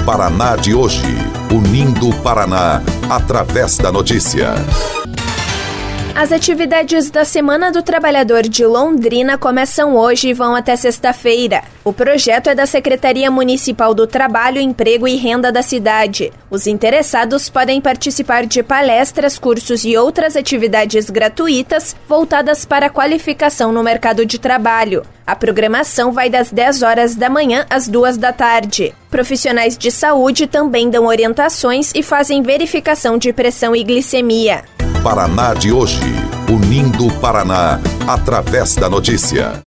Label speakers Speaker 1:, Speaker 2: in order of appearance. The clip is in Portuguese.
Speaker 1: Paraná de hoje, unindo o Paraná através da notícia.
Speaker 2: As atividades da Semana do Trabalhador de Londrina começam hoje e vão até sexta-feira. O projeto é da Secretaria Municipal do Trabalho, Emprego e Renda da cidade. Os interessados podem participar de palestras, cursos e outras atividades gratuitas voltadas para a qualificação no mercado de trabalho. A programação vai das 10 horas da manhã às 2 da tarde. Profissionais de saúde também dão orientações e fazem verificação de pressão e glicemia.
Speaker 1: Paraná de hoje, unindo o Paraná através da notícia.